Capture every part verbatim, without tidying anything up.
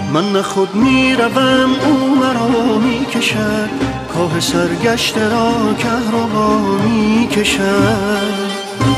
من نه خود می روم او مرا می کشد، کاه سرگشته را کهربا می کشد.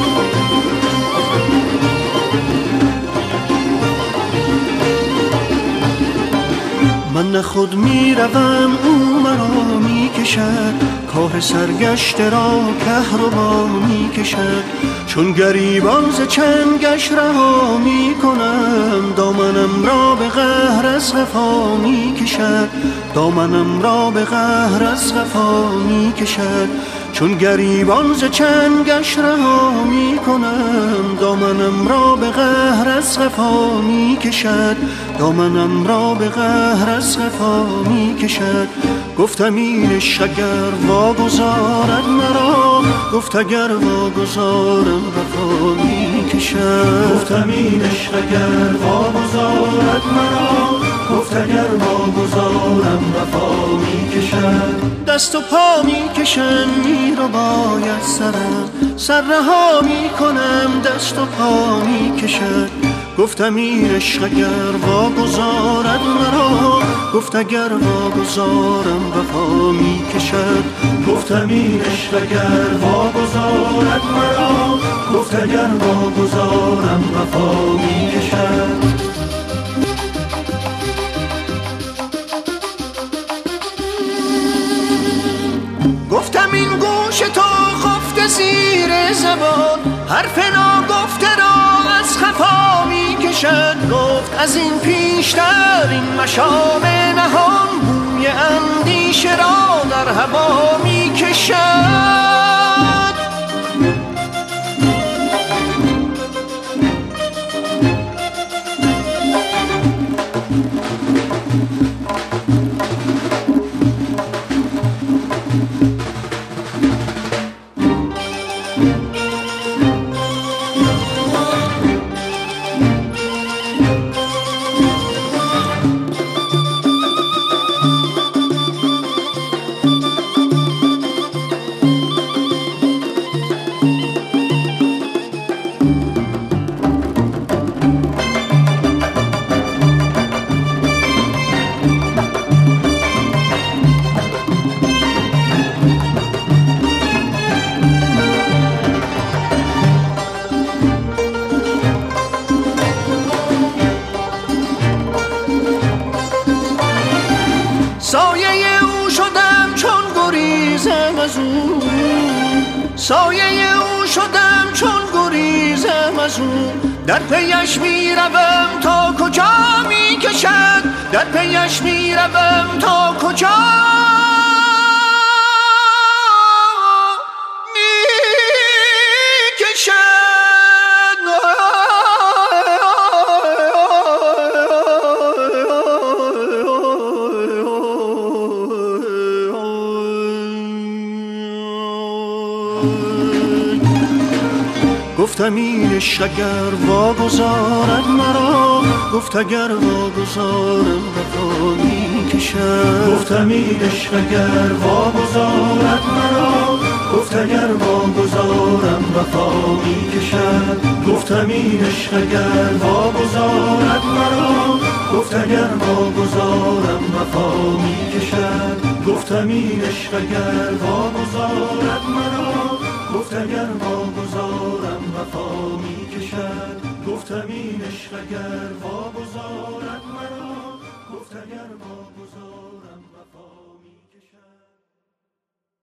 من نه خود می روم او مرا می کشد، کاه سرگشته را کهربا می کشد. چون گریبان ز چنگش رها می کنم، دامنم را به قهر از قفا می کشد، دامنم را به قهر از قفا می کشد. چون گریبان ز چنگش رها می کنم، دامنم را به قهر از قفا می کشد، دامنم را به قهر از قفا می کشد. گفتم این عشق اگر واگذارد مرا، گفت اگر واگذارم وفا می کشد. گفتم این عشق اگر واگذارد مرا، گفت اگر واگذارم وفا می کشد. دست و پا می کشم می رو باید سرم، سر رها می کنم دست و پا می کشد. گفتم این عشق اگر واگذارد مرا، گفت اگر واگذارم وفا می کشد. گفتم این عشق اگر واگذارد مرا، گفت اگر واگذارم وفا می کشد. گفتم این گوش تو خفته زیر زبان، حرف ناگفته را از خفا می کشد. گفت از این پیشتر این مشام نهان، بوی اندیشه را در هوا می کشد. سایه او شدم چون گریزم از او، سایه او شدم چون گریزم از او. در پیش می روم تا کجا می کشد، در پیش می روم تا کجا می کشد. گفتم این عشق اگر واگذارد مرا، گفت اگر واگذارم وفا می کشد. گفتم این عشق اگر واگذارد مرا، گفت اگر واگذارم وفا می کشد. گفتم این عشق اگر واگذارد مرا، گفت اگر واگذارم وفا می کشد. گفتم این عشق اگر واگذارد مرا، گفت اگر واگذارم وفا می کشد. گفتم این عشق اگر واگذارد مرا، گفت اگر واگذارم وفا می کشد.